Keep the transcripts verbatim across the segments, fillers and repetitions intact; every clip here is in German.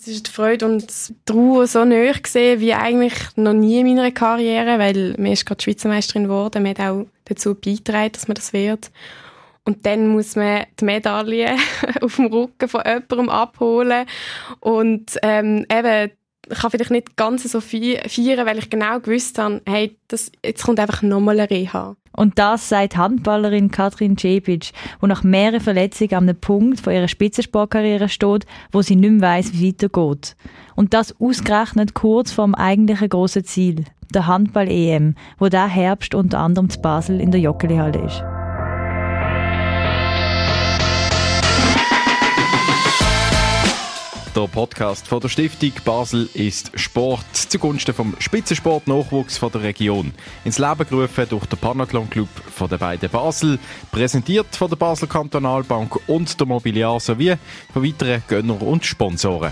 Es ist die Freude und die Ruhe so nahe gesehen wie eigentlich noch nie in meiner Karriere, weil mir ist gerade Schweizer Meisterin geworden. Man hat auch dazu beigetragen, dass man das wird. Und dann muss man die Medaille auf dem Rücken von jemandem abholen. Und ähm, eben, ich kann vielleicht nicht ganz so viel feiern, weil ich genau gewusst habe, hey, das, jetzt kommt einfach nochmal eine Reha. Und das sagt Handballerin Katrin Čepić, die nach mehreren Verletzungen an einem Punkt von ihrer Spitzensportkarriere steht, wo sie nicht mehr weiss, wie es weitergeht. Und das ausgerechnet kurz vor dem eigentlichen grossen Ziel, der Handball-E M, wo diesen Herbst unter anderem zu Basel in der Joggelihalle ist. Der Podcast von der Stiftung Basel ist Sport zugunsten vom Spitzensport-Nachwuchs von der Region. Ins Leben gerufen durch den Panathlon-Club von den beiden Basel, präsentiert von der Basel Kantonalbank und der Mobiliar sowie von weiteren Gönnern und Sponsoren.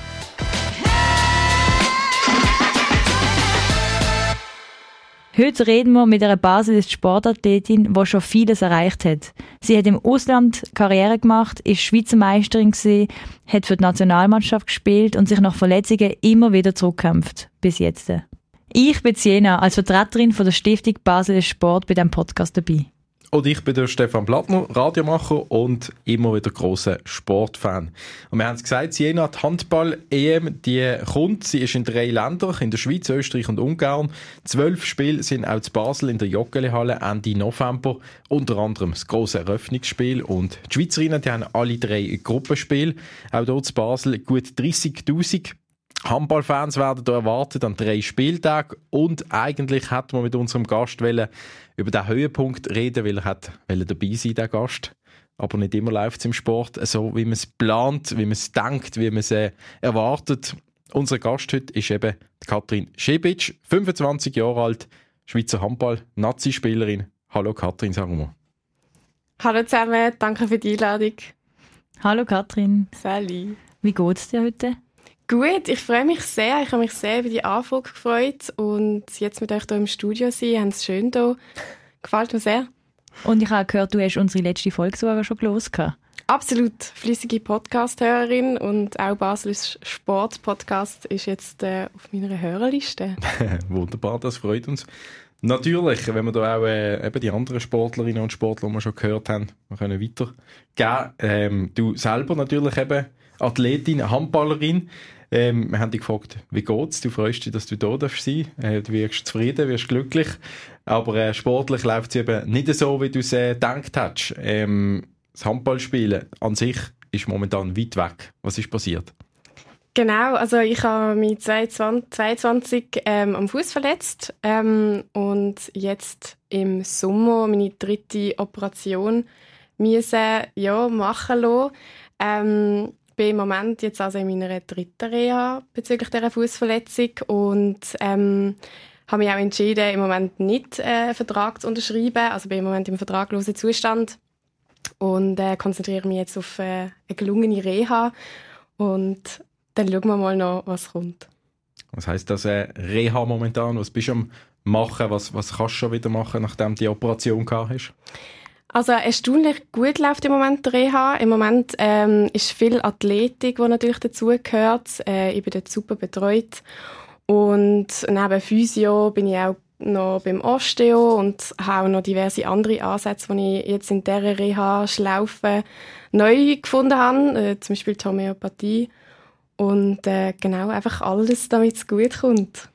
Heute reden wir mit einer Baseler Sportathletin, die schon vieles erreicht hat. Sie hat im Ausland Karriere gemacht, ist Schweizer Meisterin gewesen, hat für die Nationalmannschaft gespielt und sich nach Verletzungen immer wieder zurückgekämpft. Bis jetzt. Ich bin Siena, als Vertreterin von der Stiftung Baseler Sport bei diesem Podcast dabei. Und ich bin der Stefan Blattner, Radiomacher und immer wieder grosser Sportfan. Und wir haben es gesagt, Siena, die Handball-E M, die kommt. Sie ist in drei Ländern, in der Schweiz, Österreich und Ungarn. Zwölf Spiele sind auch zu Basel in der Joggelihalle Ende November. Unter anderem das grosse Eröffnungsspiel. Und die Schweizerinnen, die haben alle drei Gruppenspiele. Auch hier zu Basel gut dreissigtausend. Handballfans werden hier erwartet an drei Spieltagen. Und eigentlich hätten wir mit unserem Gast wollen über den Höhepunkt reden, weil er hat dabei sein, der Gast. Aber nicht immer läuft es im Sport so, wie man es plant, wie man es denkt, wie man es äh, erwartet. Unser Gast heute ist eben Katrin Čepić, fünfundzwanzig Jahre alt, Schweizer Handball-Nazi-Spielerin. Hallo Katrin, sagen wir. Hallo zusammen, danke für die Einladung. Hallo Katrin. Sally. Wie geht es dir heute? Gut, ich freue mich sehr. Ich habe mich sehr über die Anfrage gefreut und jetzt mit euch hier im Studio sein, haben es schön hier. Gefällt mir sehr. Und ich habe gehört, du hast unsere letzte Folge sogar schon gelesen. Absolut, flüssige Podcast-Hörerin und auch Basels Sport-Podcast ist jetzt äh, auf meiner Hörerliste. Wunderbar, das freut uns. Natürlich, wenn wir da auch äh, eben die anderen Sportlerinnen und Sportler, die wir schon gehört haben, wir können weitergehen. Ähm, du selber natürlich eben Athletin, Handballerin. Ähm, wir haben dich gefragt, wie geht's? Du freust dich, dass du da sein darfst. Äh, du wirst zufrieden, wirst glücklich. Aber äh, sportlich läuft es eben nicht so, wie du es äh, gedacht hast. Ähm, das Handballspielen an sich ist momentan weit weg. Was ist passiert? Genau, also ich habe mich zweiundzwanzig, zweiundzwanzig ähm, am Fuß verletzt ähm, und jetzt im Sommer meine dritte Operation müssen, ja, machen lassen. Ähm, Ich bin im Moment jetzt also in meiner dritten Reha bezüglich dieser Fußverletzung und ähm, habe mich auch entschieden, im Moment nicht äh, einen Vertrag zu unterschreiben. Also bin im Moment im vertraglosen Zustand und äh, konzentriere mich jetzt auf äh, eine gelungene Reha und dann schauen wir mal noch, was kommt. Was heisst das äh, Reha momentan? Was bist du am machen? Was, was kannst du schon wieder machen, nachdem du die Operation gehabt hast? Also erstaunlich gut läuft im Moment der Reha. Im Moment ähm, ist viel Athletik, die natürlich dazugehört. Äh, ich bin dort super betreut. Und neben Physio bin ich auch noch beim Osteo und habe auch noch diverse andere Ansätze, die ich jetzt in dieser Reha-Schlaufe neu gefunden habe. Äh, zum Beispiel die Homöopathie. Und äh, genau, einfach alles, damit es gut kommt.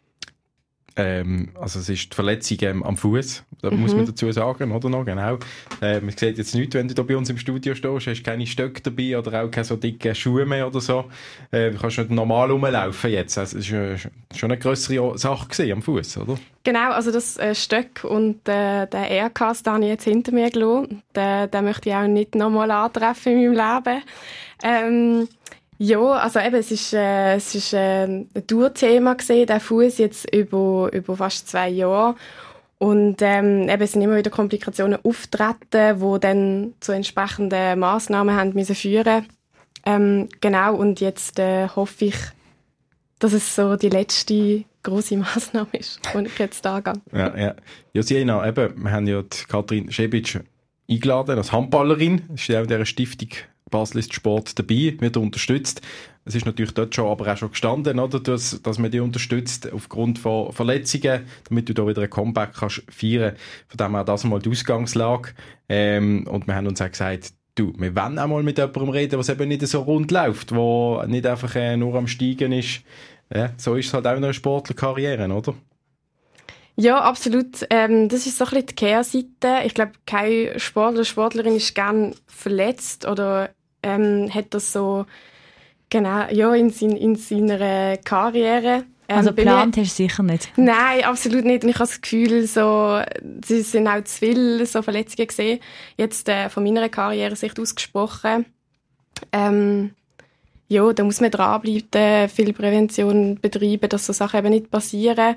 Ähm, also es ist die Verletzung ähm, am Fuß, da mhm. muss man dazu sagen, oder noch, genau. Äh, man sieht jetzt nicht, wenn du da bei uns im Studio stehst, hast keine Stöcke dabei oder auch keine so dicke Schuhe mehr oder so. Äh, du kannst nicht normal rumlaufen jetzt. Also es war schon eine grössere Sache gewesen, am Fuß, oder? Genau, also das äh, Stöck und äh, den Aircast, den habe ich jetzt hinter mir gelassen. Den, den möchte ich auch nicht nochmal antreffen in meinem Leben. Ähm, Ja, also eben, es ist, äh, es ist äh, ein Dauerthema gewesen, der Fuß jetzt über, über fast zwei Jahre. Und ähm, eben, es sind immer wieder Komplikationen auftreten, die dann zu entsprechenden Massnahmen haben müssen führen. Ähm, genau, und jetzt äh, hoffe ich, dass es so die letzte grosse Massnahme ist, die ich jetzt angehe. Ja, ja. Ja, Siena, eben, wir haben ja die Katrin Čepić eingeladen als Handballerin. Das ist ja auch in dieser Stiftung Basel ist Sport dabei, wird unterstützt. Es ist natürlich dort schon, aber auch schon gestanden, oder, dass, dass man dich unterstützt aufgrund von Verletzungen, damit du da wieder ein Comeback kannst feiern. Von dem her das mal die Ausgangslage. Ähm, und wir haben uns auch gesagt, du, wir wollen auch mal mit jemandem reden, was eben nicht so rund läuft, wo nicht einfach äh, nur am Steigen ist. Ja, so ist es halt auch in einer Sportlerkarriere, oder? Ja, absolut. Ähm, das ist so ein bisschen die Kehrseite. Ich glaube, kein Sportler, Sportlerin ist gern verletzt oder ähm, hat das so genau, ja, in, sein, in seiner Karriere. Ähm, also geplant hast du sicher nicht? Nein, absolut nicht. Und ich habe das Gefühl, so, es sind auch zu viele so Verletzungen gesehen. Jetzt äh, von meiner Karriere-Sicht ausgesprochen. Ähm, ja, da muss man dranbleiben, viel Prävention betreiben, dass so Sachen eben nicht passieren.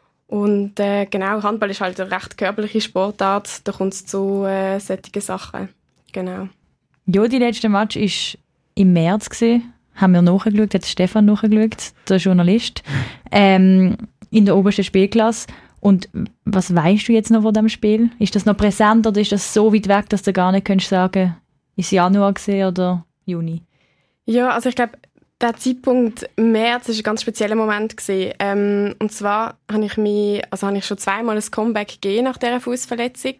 Und äh, genau, Handball ist halt eine recht körperliche Sportart. Da kommt es zu äh, solchen Sachen. Genau. Ja, die letzte Match war im März gewesen. Haben wir nachgeschaut, hat Stefan nachgeschaut, der Journalist, ähm, in der obersten Spielklasse. Und was weißt du jetzt noch von diesem Spiel? Ist das noch präsent oder ist das so weit weg, dass du gar nicht könntest sagen, ist es Januar gewesen oder Juni? Ja, also ich glaube, der Zeitpunkt März war ein ganz spezieller Moment gewesen. Ähm, und zwar habe ich mich, also habe ich schon zweimal ein Comeback gegeben nach dieser Fußverletzung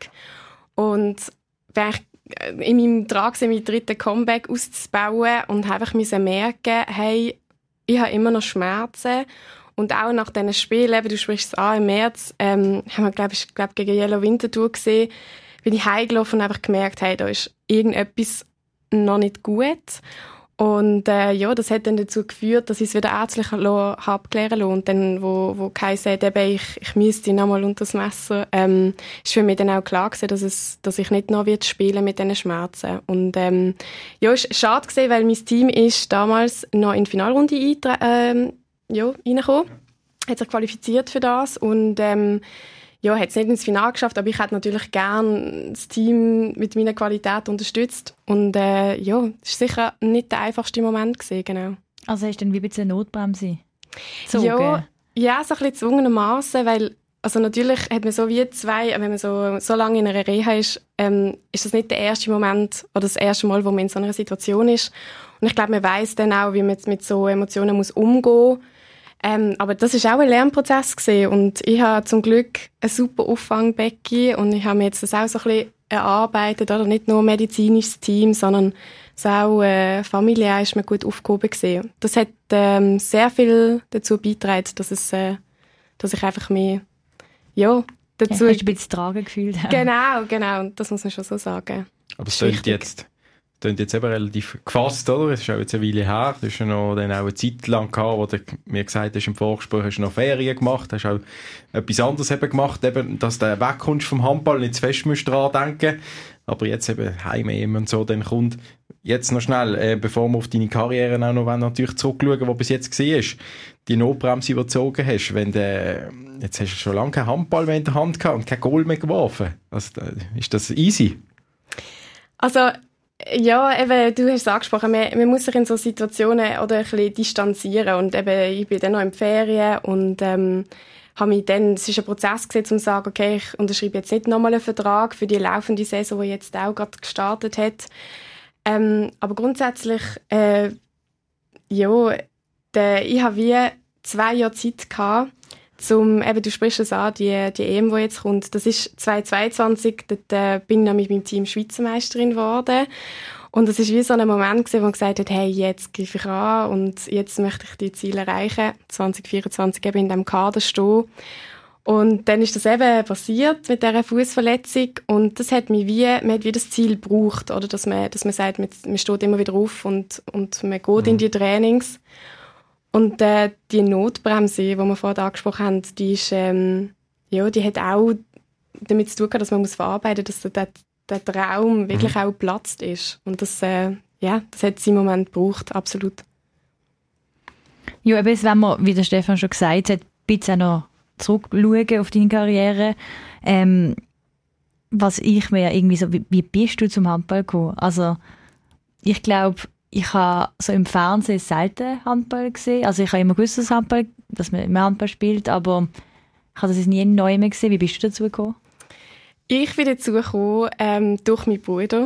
und bin ich in meinem Drang war, meinen dritten Comeback auszubauen und einfach müssen merken, hey, ich habe immer noch Schmerzen. Und auch nach diesen Spielen, eben, du sprichst es an, im März, ähm, haben wir, glaube ich, glaub, gegen Yellow Winterthur gesehen, bin ich heimgelaufen und einfach gemerkt, hey, da ist irgendetwas noch nicht gut. Und äh, ja, das hat dann dazu geführt, dass ich es wieder ärztlich habe abklären lassen. Und dann, wo, wo Kai sagt, eben, ich, ich müsste nochmal unter das Messer, ähm, ist für mich dann auch klar gewesen, dass, es, dass ich nicht noch wird spielen mit diesen Schmerzen. Und ähm, ja, es war schade gewesen, weil mein Team ist damals noch in die Finalrunde eintre- ähm, ja, reingekommen, hat sich qualifiziert für das und ähm, ja, hat es nicht ins Finale geschafft, aber ich hätte natürlich gerne das Team mit meiner Qualität unterstützt. Und äh, ja, es war sicher nicht der einfachste Moment gewesen, genau. Also hast du dann wie ein bisschen Notbremse gezogen? Ja, ja, so ein bisschen gezwungenermassen, weil also natürlich hat man so wie zwei, wenn man so, so lange in einer Reha ist, ähm, ist das nicht der erste Moment oder das erste Mal, wo man in so einer Situation ist. Und ich glaube, man weiss dann auch, wie man mit so Emotionen muss umgehen muss. Ähm, aber das ist auch ein Lernprozess gewesen. Und ich habe zum Glück ein super Auffangbecken und ich habe mir jetzt das auch so ein bisschen erarbeitet, oder nicht nur ein medizinisches Team, sondern es auch äh, familiär ist mir gut aufgehoben gewesen. Das hat ähm, sehr viel dazu beigetragen, dass es, äh, dass ich einfach mehr, ja, dazu... Ja, hast du ein bisschen tragen gefühlt. Genau, genau, das muss man schon so sagen. Aber es klingt jetzt... Das jetzt eben relativ gefasst, oder? Es ist auch jetzt eine Weile her. Du hast ja noch dann auch eine Zeit lang gehabt, wo du mir gesagt hast, im Vorgespräch hast du noch Ferien gemacht, hast auch etwas anderes eben gemacht, eben, dass du wegkommst vom Handball, nicht zu fest musst dran denken. Aber jetzt eben Heim-E M und so, dann kommt jetzt noch schnell, äh, bevor wir auf deine Karriere auch noch wollen, natürlich zurückschauen, die bis jetzt war, die Notbremse überzogen hast, wenn du, jetzt hast du schon lange keinen Handball mehr in der Hand gehabt und kein Goal mehr geworfen. Also, ist das easy? Also, ja, eben, du hast es angesprochen, man, man muss sich in so Situationen oder ein bisschen distanzieren und eben, ich bin dann noch in Ferien und ähm, habe mich dann, es ist ein Prozess gewesen, um zu sagen, okay, ich unterschreibe jetzt nicht nochmal einen Vertrag für die laufende Saison, die jetzt auch gerade gestartet hat. Ähm, aber grundsätzlich, äh, ja, der, ich habe wie zwei Jahre Zeit gehabt, zum, eben, du sprichst es an, die, die E M, die jetzt kommt, das ist zweitausendzweiundzwanzig, dort äh, bin ich mit meinem Team Schweizer Meisterin geworden. Und das war wie so ein Moment gewesen, wo man gesagt hat, hey, jetzt greife ich an und jetzt möchte ich die Ziele erreichen, zwanzig vierundzwanzig eben in diesem Kader stehen. Und dann ist das eben passiert mit dieser Fußverletzung und das hat mich wie, man hat wie das Ziel gebraucht, oder, dass man, dass man sagt, man, man steht immer wieder auf und, und man geht mhm. in die Trainings. Und äh, die Notbremse, die wir vorhin angesprochen haben, die, ist, ähm, ja, die hat auch damit zu tun, dass man muss verarbeiten muss, dass der, der Traum wirklich mhm. auch geplatzt ist. Und das, äh, ja, das hat seinen Moment gebraucht, absolut. Ja, eben, wenn man, wie der Stefan schon gesagt hat, bitte auch noch zurückschauen auf deine Karriere. Ähm, was ich mir irgendwie so, wie, wie bist du zum Handball gekommen? Also, ich glaube, ich habe so im Fernsehen selten Handball gesehen. Also ich habe immer gewusst, dass, Handball, dass man immer Handball spielt, aber ich habe das nie neu mehr gesehen. Wie bist du dazu gekommen? Ich bin dazu gekommen ähm, durch meinen Bruder.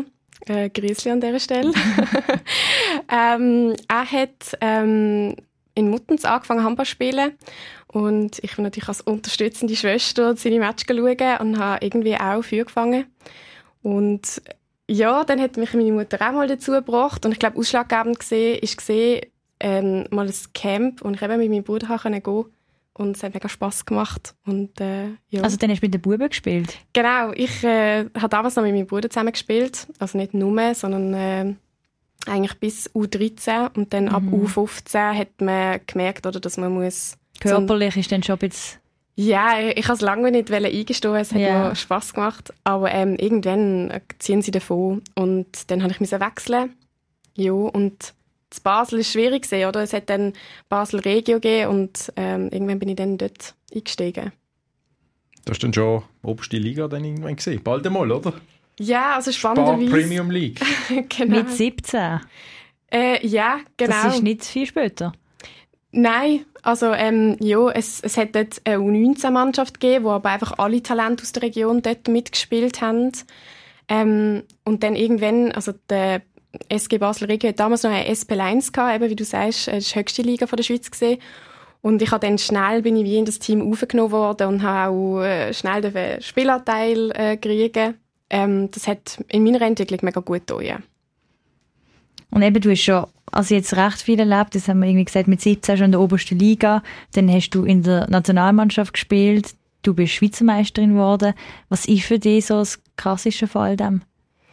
Äh, Grüßli an dieser Stelle. ähm, er hat ähm, in Muttens angefangen Handball zu spielen und ich bin natürlich als unterstützende Schwester seine Matches schauen und habe irgendwie auch Feuer gefangen. Und ja, dann hat mich meine Mutter auch mal dazu gebracht und ich glaube, ausschlaggebend gesehen ist gesehen ähm, mal ein Camp und ich eben mit meinem Bruder gehen konnte. Und es hat mega Spass gemacht. Und, äh, ja. Also dann hast du mit den Buben gespielt? Genau, ich äh, habe damals noch mit meinem Bruder zusammen gespielt. Also nicht nur, sondern äh, eigentlich bis U dreizehn. Und dann mhm. ab U fünfzehn hat man gemerkt, oder, dass man muss... Körperlich so, ist dann schon ein bisschen... Ja, ich, ich kann es lange nicht eingestehen, es hat yeah. mir Spass gemacht. Aber ähm, irgendwann ziehen sie davon. Und dann musste ich wechseln. Ja, und... In Basel war es schwierig, oder? Es hat dann Basel Regio gegeben und ähm, irgendwann bin ich dann dort eingestiegen. Du hast dann schon oberste Liga dann irgendwann gesehen? Bald einmal, oder? Ja, also spannenderweise... Spar Premium League. Genau. Mit siebzehn? Äh, ja, genau. Das ist nicht viel später? Nein, also ähm, ja, es, es hat dort eine U neunzehn-Mannschaft gegeben, wo aber einfach alle Talente aus der Region dort mitgespielt haben. Ähm, und dann irgendwann, also der S G Basel Regio hat damals noch eine S P eins gehabt, eben, wie du sagst, das war die höchste Liga von der Schweiz gewesen. Und ich habe dann schnell bin ich wie in das Team aufgenommen worden und habe auch äh, schnell den Spielanteil äh, kriegen. Ähm, das hat in meiner Entwicklung mega gut getan, ja. Und eben, du hast schon also jetzt recht viel erlebt, das haben wir irgendwie gesagt, mit siebzehn schon in der obersten Liga, dann hast du in der Nationalmannschaft gespielt, du bist Schweizer Meisterin geworden. Was ist für dich so das Krasseste von all dem?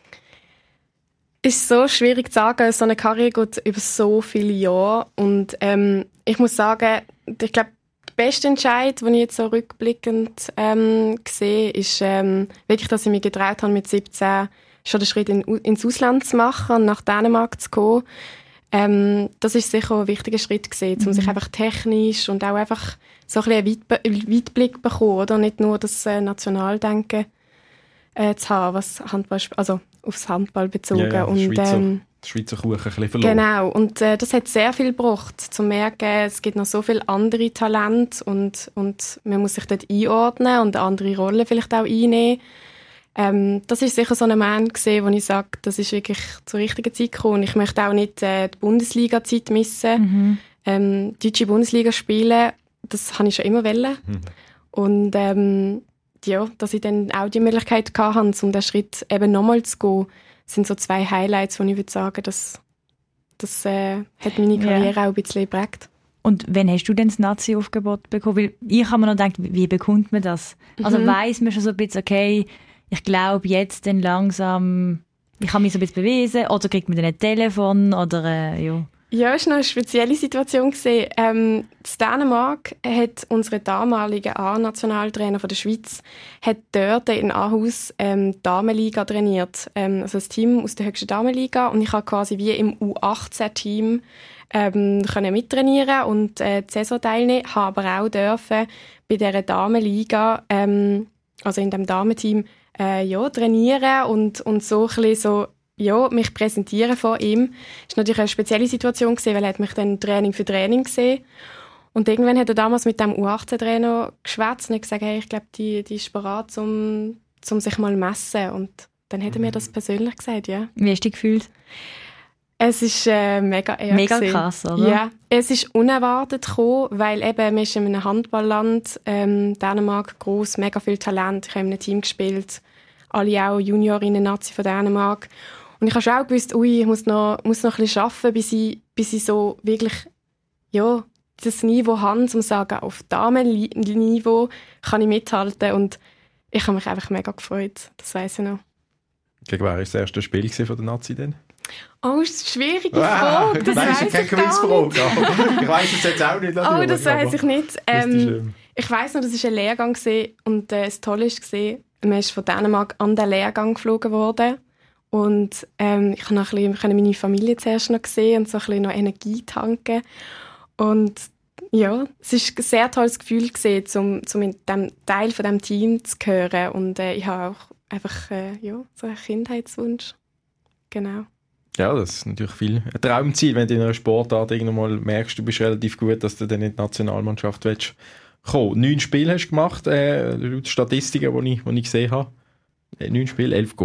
Ist so schwierig zu sagen, so eine Karriere geht über so viele Jahre und ähm, ich muss sagen, ich glaube, der beste Entscheid, den ich jetzt so rückblickend ähm, sehe, ist ähm, wirklich, dass ich mich getraut habe, mit siebzehn schon den Schritt in, ins Ausland zu machen und nach Dänemark zu kommen. Ähm, das ist sicher ein wichtiger Schritt gewesen, um mhm. sich einfach technisch und auch einfach so ein bisschen einen Weitblick zu bekommen, oder? Nicht nur das äh, Nationaldenken äh, zu haben, was Handball, also aufs Handball bezogen. Ja, ja, und, Schweizer, ähm, Schweizer Kuchen ein bisschen verloren. Genau, und äh, das hat sehr viel gebracht, zu merken, es gibt noch so viele andere Talente und, und man muss sich dort einordnen und eine andere Rolle vielleicht auch einnehmen. Ähm, das ist sicher so ein Moment gewesen, wo ich sage, das ist wirklich zur richtigen Zeit gekommen. Und ich möchte auch nicht äh, die Bundesliga-Zeit missen. Mhm. Ähm, deutsche Bundesliga spielen, das habe ich schon immer wollen. Mhm. Und ähm, ja, dass ich dann auch die Möglichkeit hatte, um diesen Schritt eben nochmal zu gehen, sind so zwei Highlights, wo ich würde sagen, das, das äh, hat meine Karriere ja. auch ein bisschen geprägt. Und wann hast du denn das Nazi-Aufgebot bekommen? Weil ich habe mir noch gedacht, wie bekommt man das? Also mhm. weiss man schon so ein bisschen, okay, ich glaube jetzt dann langsam, ich kann mich so ein bisschen beweisen, oder kriegt man dann ein Telefon, oder äh, ja. Ja, es war noch eine spezielle Situation. Ähm, in Dänemark hat unsere damalige A-Nationaltrainer von der Schweiz hat dort in Aarhus ähm, die Damenliga trainiert. Ähm, also das Team aus der höchsten Damenliga. Und ich habe quasi wie im U achtzehn-Team ähm, können mittrainieren und äh, die Saison teilnehmen. Habe aber auch dürfen bei dieser Damenliga, ähm, also in dem Damenteam, äh, ja, trainieren und, und so ein bisschen so ja, mich präsentieren von ihm. Das war natürlich eine spezielle Situation, weil er hat mich dann Training für Training gesehen. Und irgendwann hat er damals mit dem U achtzehn-Trainer geschwätzt und hat gesagt, hey, ich glaube, die, die ist bereit, um, um sich mal zu messen. Und dann hat er mir das persönlich gesagt, ja. Wie hast du dich gefühlt? Es ist äh, mega eher Mega gewesen. Krass, oder? Ja, es ist unerwartet gekommen, weil eben, man ist in einem Handballland, ähm, Dänemark, gross, mega viel Talent. Ich habe in einem Team gespielt, alle auch Juniorinnen-Nazi von Dänemark. Und ich habe schon auch gewusst, ui, ich muss noch, muss noch ein bisschen arbeiten, bis ich, bis ich so wirklich, ja, das Niveau habe, um zu sagen, auf Damenniveau kann ich mithalten. Und ich habe mich einfach mega gefreut, das weiss ich noch. Gegen wer war das erste Spiel von der Nazi denn? Oh, das ist eine schwierige Frage. Das Nein, ist keine Quizfrage. Ich weiss es jetzt auch nicht. Oh, das weiss ich nicht. Ähm, ich weiss noch, das war ein Lehrgang und äh, das Tolle war, man ist von Dänemark an den Lehrgang geflogen worden. Und ähm, ich konnte ein bisschen meine Familie zuerst noch sehen und so ein bisschen noch Energie tanken. Und ja, es war ein sehr tolles Gefühl, gewesen, um, um in diesem Teil von diesem Team zu gehören. Und äh, ich habe auch einfach äh, ja, so einen Kindheitswunsch. Genau. Ja, das ist natürlich viel ein Traumziel, wenn du in einer Sportart irgendwann mal merkst, du bist relativ gut, dass du dann in die Nationalmannschaft willst kommen. Neun Spiele hast du gemacht, äh, laut Statistiken, die ich, die ich gesehen habe. Neun Spiele, elf Goal.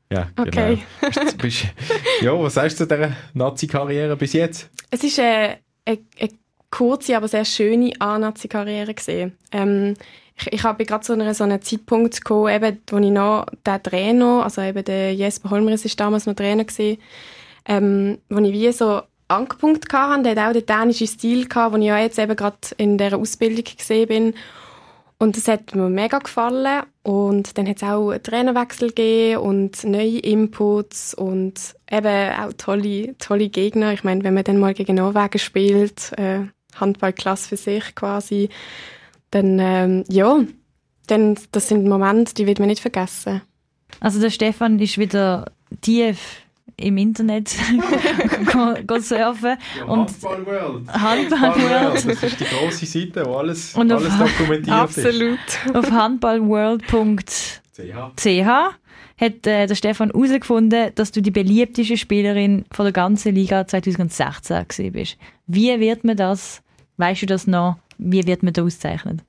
Ja, Okay. genau. Bist, bist, ja, was sagst du zu dieser Nazi-Karriere bis jetzt? Es ist eine, eine, eine kurze, aber sehr schöne A-Nazi-Karriere gesehen. Ähm, ich, ich habe gerade zu einem so einem Zeitpunkt gekommen, eben, wo ich noch den Trainer, also eben der Jesper Holmris ist damals noch Trainer gewesen, ähm, wo ich wie so angepunkt hatte. Der hat auch den dänischen Stil gehabt, den ich ja jetzt eben gerade in dieser Ausbildung gesehen bin. Und das hat mir mega gefallen. Und dann hat es auch einen Trainerwechsel gegeben und neue Inputs und eben auch tolle, tolle Gegner. Ich meine, wenn man dann mal gegen Norwegen spielt, äh, Handballklasse für sich quasi, dann, ähm, ja, dann, das sind Momente, die wird man nicht vergessen. Also der Stefan ist wieder tief im Internet go, go surfen. Ja, und Handball World. Handball World. Das ist die grosse Seite, wo alles, Und auf- alles dokumentiert Absolut. Auf handballworld punkt c h ist. C H. hat äh, der Stefan herausgefunden, dass du die beliebteste Spielerin von der ganzen Liga zwanzig sechzehn gewesen bist. Wie wird man das, weißt du das noch, wie wird man das ausgezeichnet?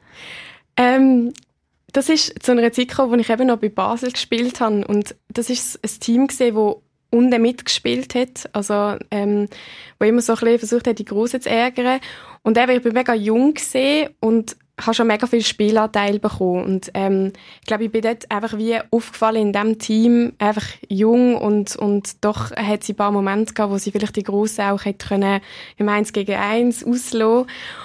Ähm, das ist zu einer Zeit gekommen, wo ich eben noch bei Basel gespielt habe. Und das ist ein Team gewesen, wo unten mitgespielt hat. Also, ähm, wo immer so ein bisschen versucht hat, die Grossen zu ärgern. Und eben, ich war mega jung gewesen und habe schon mega viel Spielanteil bekommen. Und, ähm, ich glaube, ich bin dort einfach wie aufgefallen in diesem Team, einfach jung und, und doch hat sie ein paar Momente gehabt, wo sie vielleicht die Grossen auch hätte können im Eins gegen Eins auslassen.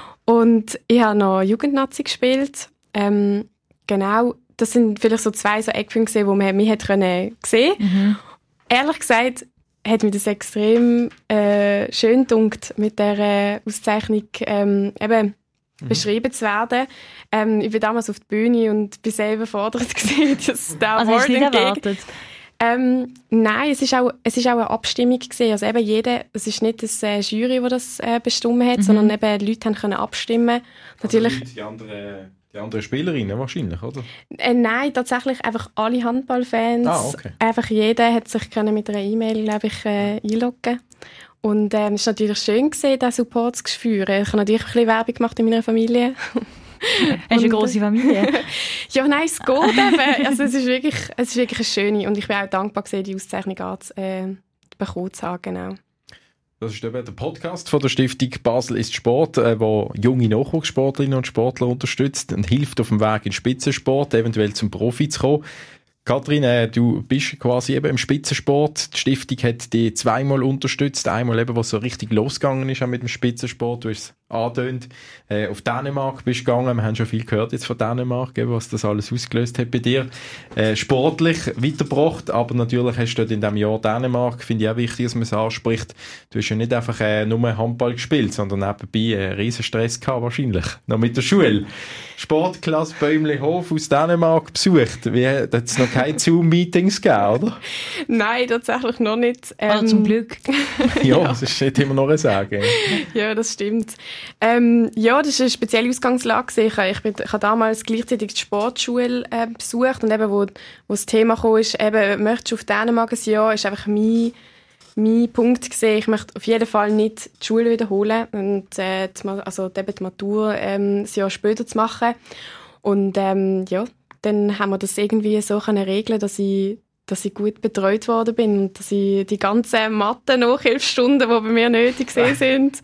Und ich habe noch Jugendnazi gespielt. Ähm, genau, das sind vielleicht so zwei so Eckpunkte gesehen, wo man mich hätte können sehen. Mhm. Ehrlich gesagt hat mich das extrem äh, schön gedunkt, mit dieser Auszeichnung ähm, eben mhm. beschrieben zu werden. Ähm, ich bin damals auf der Bühne und bin sehr überfordert gewesen, dass der Also hast du nicht entgegen- erwartet? Ähm, nein, es ist auch, es ist auch eine Abstimmung gewesen. Also eben jeder, es ist nicht das äh, Jury, das das äh, bestimmt hat, Mhm. sondern eben die Leute haben können abstimmen. Natürlich, Also die, anderen, die anderen Spielerinnen wahrscheinlich, oder? äh, nein, tatsächlich einfach alle Handballfans. Ah, okay. Einfach jeder hat sich können mit einer E-Mail, glaube ich, äh, einloggen. Und ähm, es war natürlich schön gewesen, diesen Support zu spüren. Ich habe natürlich ein bisschen Werbung gemacht in meiner Familie. Hast du eine grosse Familie? Ja, nein, es geht eben. Also es ist wirklich, es ist wirklich eine schöne. Und ich bin auch dankbar gewesen, die Auszeichnung anzu- äh, bekommen zu haben, genau. Das ist eben der Podcast von der Stiftung Basel ist Sport, äh, wo junge Nachwuchssportlerinnen und Sportler unterstützt und hilft auf dem Weg in den Spitzensport, eventuell zum Profi zu kommen. Kathrin, äh, du bist quasi eben im Spitzensport. Die Stiftung hat dich zweimal unterstützt. Einmal eben, was so richtig losgegangen ist auch mit dem Spitzensport. Du hast es angetönt. Äh, auf Dänemark bist du gegangen. Wir haben schon viel gehört jetzt von Dänemark, eben, was das alles ausgelöst hat bei dir. Äh, sportlich weitergebracht, aber natürlich hast du dort in diesem Jahr Dänemark, finde ich auch wichtig, dass man es anspricht. Du hast ja nicht einfach äh, nur Handball gespielt, sondern nebenbei einen riesen Stress gehabt wahrscheinlich. Noch mit der Schule. Sportklasse Bäumlihof aus Dänemark besucht. Wie, hat es noch keine Zoom-Meetings gegeben, oder? Nein, tatsächlich noch nicht. Also Ähm, zum Glück. Ja, das ist nicht immer noch ein Sagen. Ja, das stimmt. Ähm, ja, das war eine spezielle Ausgangslage. Ich, ich, bin, ich habe damals gleichzeitig die Sportschule äh, besucht und eben, wo, wo das Thema kam, ist, eben, möchtest du auf Dänemark ein Jahr, ist einfach mein, mein Punkt gewesen. Ich möchte auf jeden Fall nicht die Schule wiederholen und äh, die, Ma- also eben die Matur ähm, ein Jahr später zu machen. Und ähm, ja, dann haben wir das irgendwie so können regeln, dass ich dass ich gut betreut worden bin und dass ich die ganzen Mathe-Nachhilfestunden, die bei mir nötig gewesen sind,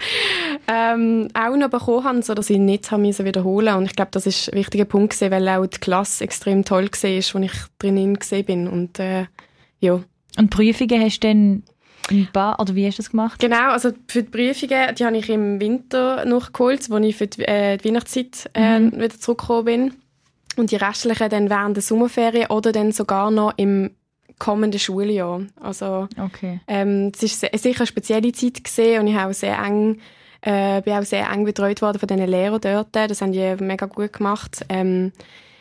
ähm, auch noch bekommen habe, sodass ich nicht haben müssen wiederholen. Und ich glaube, das ist ein wichtiger Punkt gewesen, weil auch die Klasse extrem toll war, wo ich drinnen gesehen bin. Und äh, ja. Und Prüfungen hast du dann ein paar, oder wie hast du das gemacht? Genau, also für die Prüfungen, die habe ich im Winter noch geholt, als ich für die, äh, die Weihnachtszeit äh, Mhm. wieder zurückgekommen bin. Und die restlichen dann während der Sommerferien oder dann sogar noch im kommenden Schuljahr. Also Okay. ähm, es ist se- sicher eine spezielle Zeit gewesen und ich habe auch sehr eng, äh, bin auch sehr eng betreut worden von diesen Lehrern dort. Das haben die mega gut gemacht. Ähm,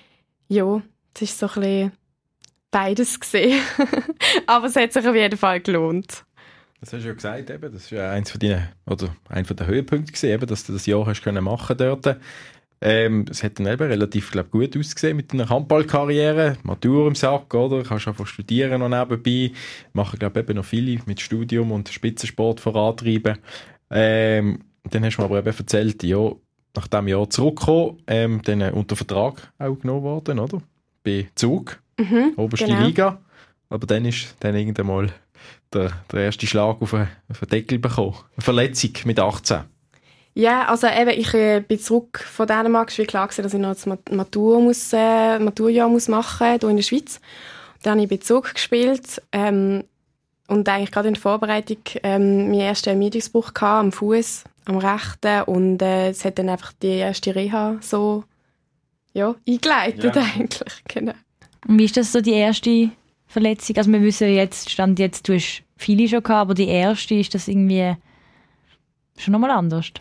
ja, es ist so ein bisschen beides gewesen. Aber es hat sich auf jeden Fall gelohnt. Das hast du ja gesagt, eben. Das war ja eins von deinen, oder ein von den Höhepunkten gewesen, eben, dass du das Jahr hast können machen dort. Ähm, es hat dann eben relativ, glaub, gut ausgesehen mit deiner Handballkarriere. Matur im Sack, oder? Kannst einfach studieren noch nebenbei. Machen, glaube ich, eben noch viele mit Studium und Spitzensport vorantreiben. Ähm, dann hast du mir aber eben erzählt, ja, nach diesem Jahr zurückgekommen, ähm, dann unter Vertrag auch genommen worden, oder? Bei Zug, Mhm, oberste genau. Liga. aber dann ist dann irgendwann mal der, der erste Schlag auf den, auf den Deckel bekommen. Eine Verletzung mit achtzehn. Ja, also eben, ich äh, bin zurück von Dänemark. Es war klar, dass ich noch das Matur muss, äh, Maturjahr muss machen muss, hier in der Schweiz. Dann habe ich Bezug gespielt ähm, und eigentlich gerade in der Vorbereitung ähm, meinen ersten Ermüdungsbruch gehabt, am Fuß, am rechten. Und äh, es hat dann einfach die erste Reha so ja, eingeleitet ja. eigentlich. Genau. Und wie ist das so die erste Verletzung? Also wir wissen jetzt, Stand jetzt, du hast viele schon gehabt, aber die erste, ist das irgendwie schon nochmal anders?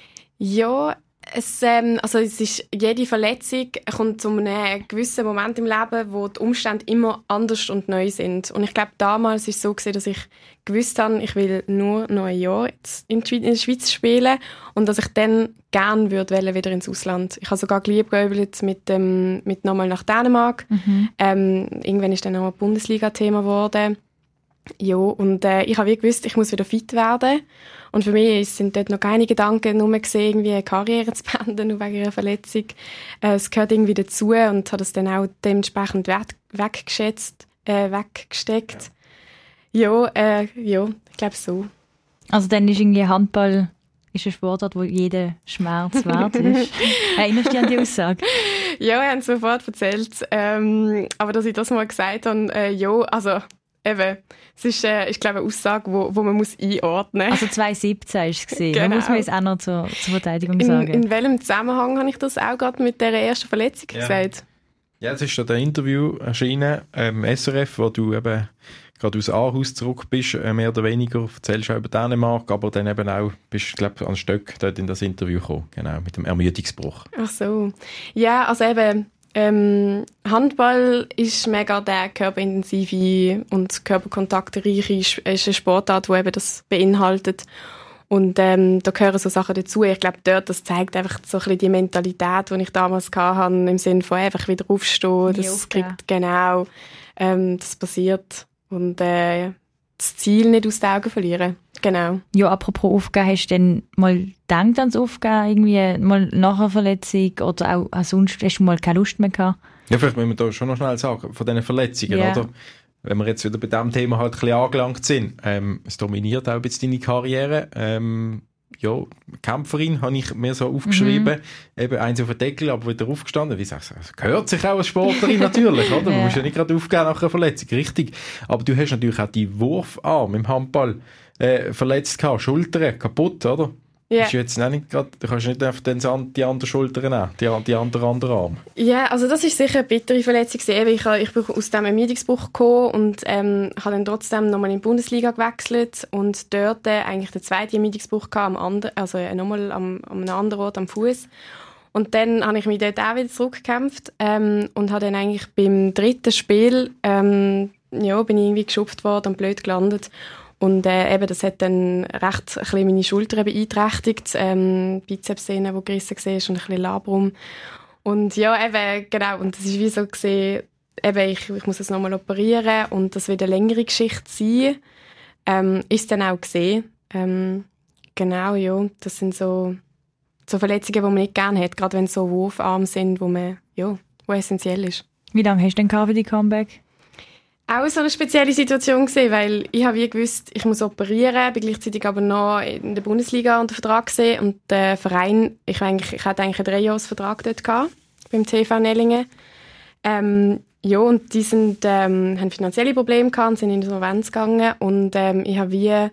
Ja, es, ähm, also es ist, jede Verletzung kommt zu einem gewissen Moment im Leben, wo die Umstände immer anders und neu sind. Und ich glaube, damals war es so gewesen, dass ich gewusst habe, ich will nur noch ein Jahr in der Schweiz spielen und dass ich dann gerne würde wieder ins Ausland. Ich habe sogar geliebäugelt mit, ähm, mit nochmal nach Dänemark. Mhm. Ähm, irgendwann ist dann auch ein Bundesliga-Thema geworden. Ja, und äh, ich habe wie gewusst, ich muss wieder fit werden. Und für mich sind dort noch keine Gedanken nur gesehen, irgendwie eine Karriere zu beenden, nur wegen einer Verletzung. Äh, es gehört irgendwie dazu und habe das dann auch dementsprechend weg, weggeschätzt, äh, weggesteckt. Ja, ja, äh, ja ich glaube so. Also dann ist irgendwie Handball ist ein Sportart, wo jeder Schmerz wert ist. Erinnerst du dich an die Aussage? Ja, ich habe es sofort erzählt. Ähm, aber dass ich das mal gesagt habe, äh, ja, also eben, es ist, äh, ich glaube, eine Aussage, wo, wo man muss einordnen muss. Also zwanzig siebzehn ist es gesehen. Genau. Da muss man jetzt auch noch zur, zur Verteidigung sagen. In, in welchem Zusammenhang habe ich das auch gerade mit der ersten Verletzung ja. gesagt? Ja, es ist schon ein Interview erschienen im S R F, wo du eben gerade aus Aarhus zurück bist, mehr oder weniger, erzählst auch über Dänemark, aber dann eben auch bist, glaube ich, an Stöck dort in das Interview gekommen, genau, mit dem Ermüdungsbruch. Ach so. Ja, also eben, ähm, Handball ist mega der körperintensive und körperkontaktreiche ist eine Sportart, die eben das beinhaltet. Und ähm, da gehören so Sachen dazu. Ich glaube, dort, das zeigt einfach so ein bisschen die Mentalität, die ich damals hatte, im Sinne von einfach wieder aufstehen, das kriegt genau, ähm, das passiert. Und äh, das Ziel nicht aus den Augen verlieren. Genau. Ja, apropos Aufgeben, hast du denn mal gedacht ans Aufgeben, irgendwie mal nach einer Verletzung oder auch, auch sonst, hast du mal keine Lust mehr gehabt? Ja, vielleicht müssen wir da schon noch schnell sagen, von diesen Verletzungen, yeah. oder? Wenn wir jetzt wieder bei diesem Thema halt ein bisschen angelangt sind, ähm, es dominiert auch ein bisschen deine Karriere. Ähm, ja, Kämpferin habe ich mir so aufgeschrieben, mhm. eben eins auf den Deckel, aber wieder aufgestanden. Wie sagst du, das gehört sich auch als Sportlerin natürlich, oder? Du musst ja nicht gerade aufgeben nach einer Verletzung, richtig. Aber du hast natürlich auch die Wurfarm im Handball äh, verletzt gehabt, Schultern kaputt, oder? Yeah. Ist jetzt nicht grad, du kannst nicht einfach den, die andere Schulter nehmen, die, die andere, andere Arm. Ja, also das ist sicher eine bittere Verletzung. Ich, ich bin aus dem Ermüdungsbruch gekommen und ähm, habe dann trotzdem nochmal in die Bundesliga gewechselt und dort äh, eigentlich den zweiten Ermüdungsbruch gehabt, am anderen, also äh, nochmal am, am einem anderen Ort am Fuß. Und dann habe ich mich dort auch wieder zurückgekämpft ähm, und habe dann eigentlich beim dritten Spiel ähm, ja, bin ich irgendwie geschupft worden und blöd gelandet. Und äh, eben, das hat dann recht ein bisschen meine Schultern beeinträchtigt, ähm, Bizepssehne, die gerissen war und ein bisschen Labrum. Und ja, eben, genau, und das ist wie so gesehen, eben, ich, ich muss es nochmal operieren und das wird eine längere Geschichte sein. Ähm, ist dann auch gesehen. Ähm, genau, ja, das sind so, so Verletzungen, die man nicht gerne hat, gerade wenn es so Wurfarme sind, wo man, ja, wo essentiell ist. Wie lange hast du denn für die Comeback? Auch so eine spezielle Situation gewesen, weil ich habe wie gewusst, ich muss operieren, bin gleichzeitig aber noch in der Bundesliga unter Vertrag gesehen und der Verein, ich, eigentlich, ich hatte eigentlich einen Dreijahresvertrag dort gehabt, beim T V Nellingen. Ähm, ja, und die sind, ähm, haben finanzielle Probleme gehabt und sind in die Insolvenz gegangen und ähm, ich habe wie,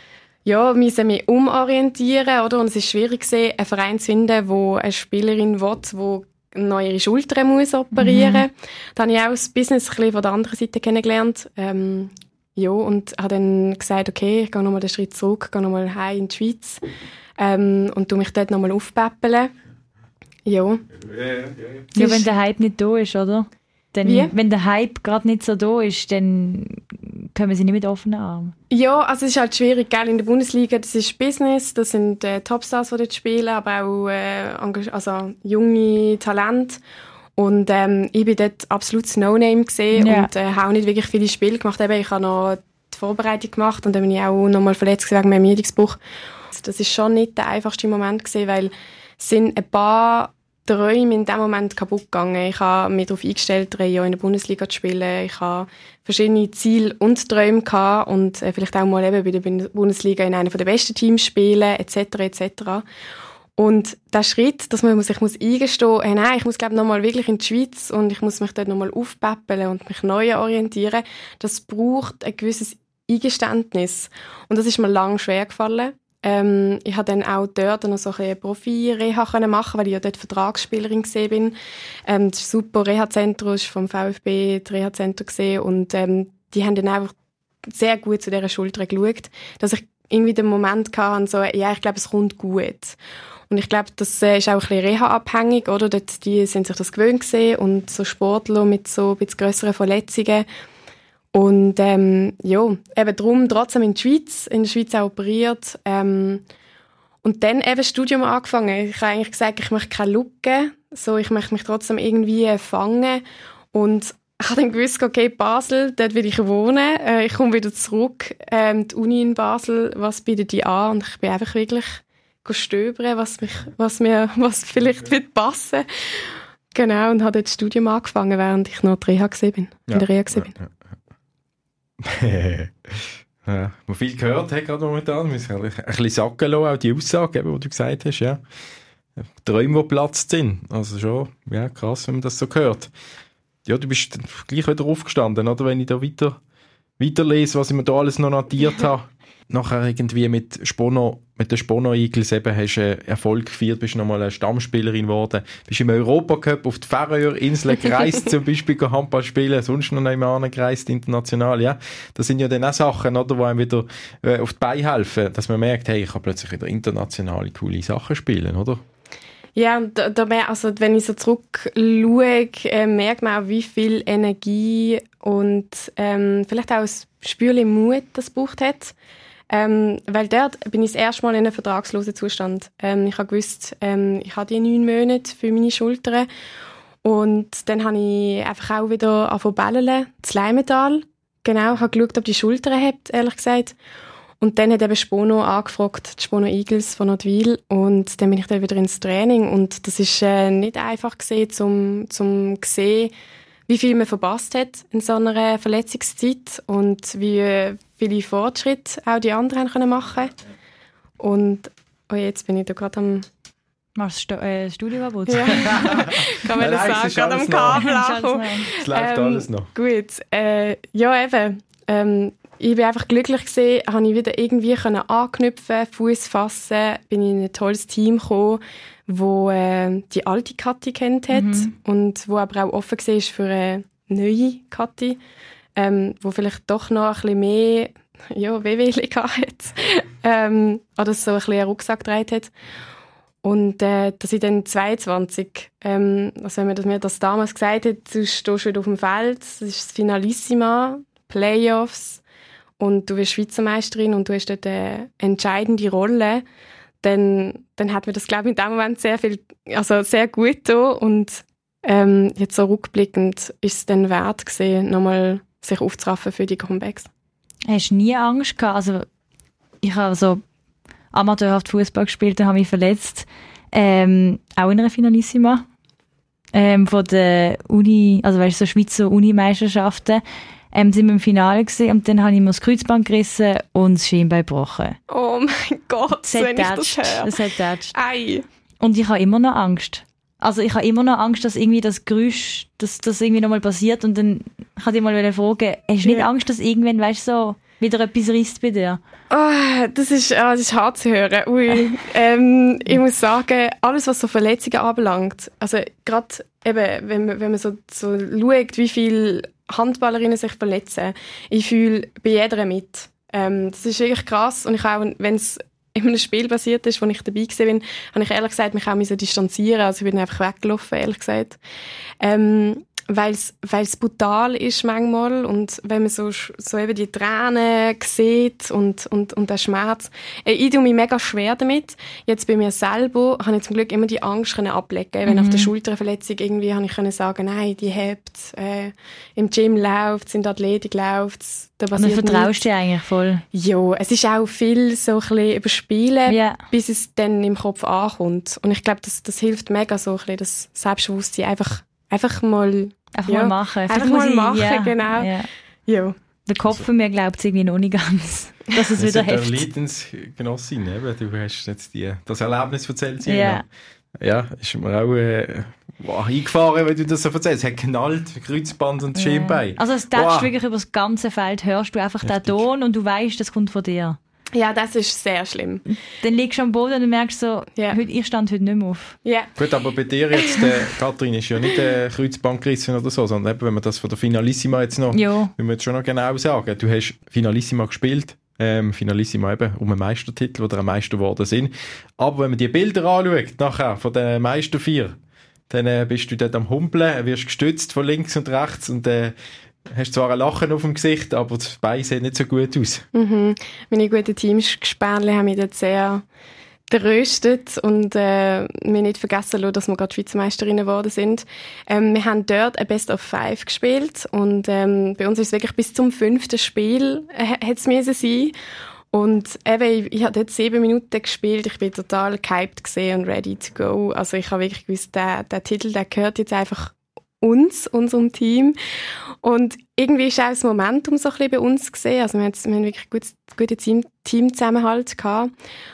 ja, musste mich umorientieren, oder? Und es ist schwierig gewesen, einen Verein zu finden, wo eine Spielerin will, die noch ihre Schultern muss operieren. Mhm. Da habe ich auch das Business ein bisschen von der anderen Seite kennengelernt. Ähm, ja, und habe dann gesagt, okay, ich gehe nochmal den Schritt zurück, gehe nochmal heim in die Schweiz ähm, und tu mich dort nochmal aufpäppeln. Ja. Ja, ja, wenn der Hype nicht da ist, oder? Dann, wenn der Hype gerade nicht so da ist, dann können wir sie nicht mit offenen Armen. Ja, also es ist halt schwierig, gell? In der Bundesliga, das ist Business, das sind äh, Topstars, die dort spielen, aber auch äh, also junge Talente. Und ähm, ich bin dort absolut No-Name gesehen ja. und äh, habe auch nicht wirklich viele Spiele gemacht. Eben, ich habe noch die Vorbereitung gemacht und dann bin ich auch nochmal verletzt wegen meinem Ermüdungsbruch. Also das ist schon nicht der einfachste Moment gewesen, weil es sind ein paar Träume in dem Moment kaputt gegangen. Ich habe mich darauf eingestellt, drei Jahre in der Bundesliga zu spielen. Ich habe verschiedene Ziele und Träume gehabt und äh, vielleicht auch mal eben bei der Bundesliga in einem der besten Teams spielen, et cetera et cetera. Und der Schritt, dass man sich muss eingestehen muss, hey, nein, ich muss glaube nochmal wirklich in die Schweiz und ich muss mich dort nochmal aufpäppeln und mich neu orientieren, das braucht ein gewisses Eingeständnis. Und das ist mir lange schwer gefallen. Ähm, ich habe dann auch dort noch so ein Profi-Reha machen, weil ich ja dort Vertragsspielerin gesehen bin. Ähm, das ist ein super Reha-Zentrum, ist vom VfB das Reha-Zentrum gesehen und ähm, die haben dann einfach sehr gut zu dieser Schulter geschaut, dass ich irgendwie den Moment hatte, so, ja, ich glaube, es kommt gut. Und ich glaube, das äh, ist auch ein bisschen Reha-abhängig, oder? Dort, die sind sich das gewöhnt gesehen und so Sportler mit so ein bisschen grösseren Verletzungen. Und ähm, ja, eben darum trotzdem in der Schweiz, in der Schweiz auch operiert. Ähm, und dann eben das Studium angefangen. Ich habe eigentlich gesagt, ich möchte keine Lücke, so, ich möchte mich trotzdem irgendwie fangen. Und ich habe dann gewusst, okay, Basel, dort will ich wohnen. Äh, ich komme wieder zurück. Ähm, die Uni in Basel, was bietet die an? Und ich bin einfach wirklich stöbern, was, mich, was mir was vielleicht wird passen. Genau, und habe dort das Studium angefangen, während ich noch in der Reha gewesen bin. Ja, in der Reha gewesen bin. Ja, ja. Ja, man viel gehört hat gerade momentan, wir müssen ein bisschen sacken lassen, auch die Aussage, die du gesagt hast, ja. Träume, die geplatzt sind, also schon, ja, krass, wenn man das so hört. Ja, du bist gleich wieder aufgestanden, oder, wenn ich da weiter, weiterlese, was ich mir da alles noch notiert habe. Nachher irgendwie mit Spono, mit den Spono Eagles eben hast du Erfolg gefeiert, bist nochmal eine Stammspielerin geworden, bist im Europacup auf die Färöerinseln gereist, zum Beispiel Handball spielen, sonst noch einmal gereist, international, ja. Das sind ja dann auch Sachen, oder, die einem wieder äh, auf die Beine helfen, dass man merkt, hey, ich kann plötzlich wieder internationale, coole Sachen spielen, oder? Ja, und da, da mehr, also wenn ich so zurückschaue, äh, merkt man auch, wie viel Energie und ähm, vielleicht auch ein Spürchen Mut das gebraucht hat. Ähm, weil dort bin ich das erste Mal in einem vertragslosen Zustand. Ähm, ich habe gewusst, ähm, ich habe die neun Monate für meine Schultern. Und dann habe ich einfach auch wieder angefangen zu bellen, das Leimental. Genau, habe geschaut, ob die Schultern hebt, ehrlich gesagt. Und dann hat eben Spono angefragt, die Spono Eagles von Ottwil. Und dann bin ich dann wieder ins Training. Und das ist äh, nicht einfach gewesen, zum, zum sehen, wie viel man verpasst hat in so einer Verletzungszeit und wie viele Fortschritte auch die anderen können machen. Und oh, jetzt bin ich da gerade am... Machst du äh, Studioverbot? Ja, kann man das sagen, gerade am Kabel ankommen. Es läuft ähm, alles noch. Gut, äh, ja eben. Ähm, ich bin einfach glücklich gewesen, habe ich wieder irgendwie können anknüpfen, Fuß fassen, bin in ein tolles Team gekommen, wo äh, die alte Kathi kennt hat mhm. und wo aber auch offen war für eine neue Kathi, ähm, wo vielleicht doch noch ein bisschen mehr ja, Wehwehchen hat ähm, oder so ein bisschen einen Rucksack getragen hat. Und äh, dass ich dann zweiundzwanzig, ähm, also wenn man das, mir das damals gesagt hat, du stehst wieder auf dem Feld, das ist das Finalissima, Playoffs und du wirst Schweizer Meisterin und du hast dort eine entscheidende Rolle, dann, dann hat mir das, glaube ich, in dem Moment sehr viel, also sehr gut getan und ähm, jetzt so rückblickend ist es dann wert gewesen, nochmal sich aufzuraffen für die Comebacks. Hast du nie Angst gehabt? Also ich habe so amateurhaft Fußball gespielt und habe mich verletzt, ähm, auch in einer Finalissima ähm, von der Uni, also weißt du, so Schweizer Unimeisterschaften. Ähm, sind wir im Finale gewesen, und dann habe ich mir das Kreuzband gerissen und das Schienbein gebrochen. Oh mein Gott, das wenn ich das höre. Das hat tätscht. Ei. Und ich habe immer noch Angst. Also ich habe immer noch Angst, dass irgendwie das Geräusch, dass das irgendwie nochmal passiert, und dann kann ich mal fragen, hast du nicht ja. Angst, dass irgendwann, weißt du, so wieder etwas reißt bei dir? Oh, das ist, oh, das ist hart zu hören. Ui. ähm, ich muss sagen, alles, was so Verletzungen anbelangt, also gerade eben, wenn man, wenn man so, so schaut, wie viele Handballerinnen sich verletzen, ich fühle bei jeder mit. Ähm, das ist wirklich krass, und ich auch, wenn es in einem Spiel passiert ist, wo ich dabei war, bin, habe ich ehrlich gesagt mich auch distanzieren. Also ich bin einfach weggelaufen, ehrlich gesagt. Ähm, weil es brutal ist manchmal und wenn man so, so eben die Tränen sieht und, und, und den Schmerz. Äh, ich tue mich mega schwer damit. Jetzt bei mir selber habe ich zum Glück immer die Angst können ablegen. Mhm. Wenn nach der Schulterverletzung irgendwie habe ich können sagen, nein, die hebt, äh, im Gym läuft, in der Athletik läuft es. Und dann vertraust du dir eigentlich voll? Ja, es ist auch viel so ein bisschen überspielen, yeah. bis es dann im Kopf ankommt. Und ich glaube, das, das hilft mega so ein bisschen, das Selbstbewusstsein einfach, einfach mal... Einfach ja, mal machen. Einfach mal machen, ja, genau. Ja. Ja. Der Kopf von mir glaubt es irgendwie noch nicht ganz, dass es wieder hilft. Du bist Leidensgenossin, eben. Du hast jetzt die, das Erlebnis erzählt. Ja. Ja, ist mir auch äh, wow, eingefahren, wenn du das so erzählst. Es hat geknallt, Kreuzband und Schienbein. Also es tätscht wow. wirklich über das ganze Feld, hörst du einfach Richtig. Den Ton und du weißt, das kommt von dir. Ja, das ist sehr schlimm. Dann liegst du am Boden und merkst so, yeah. heute, ich stand heute nicht mehr auf. Yeah. Gut, aber bei dir jetzt, äh, Katrin, ist ja nicht äh, Kreuzband gerissen oder so, sondern eben, wenn wir das von der Finalissima jetzt noch, jo. wenn wir jetzt schon noch genau sagen, du hast Finalissima gespielt, ähm, Finalissima eben um einen Meistertitel, oder ein Meister geworden sind. Aber wenn man die Bilder anschaut, nachher, von den Meister vier, dann äh, bist du dort am Humpeln, wirst gestützt von links und rechts und äh, hast zwar ein Lachen auf dem Gesicht, aber das Bein sieht nicht so gut aus. Mhm. Meine guten Teamgespänle haben mich dort sehr tröstet und äh, wir nicht vergessen lassen, dass wir gerade Schweizer Meisterinnen geworden sind. Ähm, wir haben dort ein Best of Five gespielt und ähm, bei uns ist es wirklich bis zum fünften Spiel äh, hat es müssen sein. Und eben, ich, ich habe dort sieben Minuten gespielt, ich bin total gehypt gesehen und ready to go. Also ich habe wirklich gewusst, der, der Titel, der gehört jetzt einfach uns, unserem Team. Und irgendwie ist auch das Momentum so ein bisschen bei uns gesehen. Also wir haben, wir haben wirklich gut, guten Team, Teamzusammenhalt gehabt.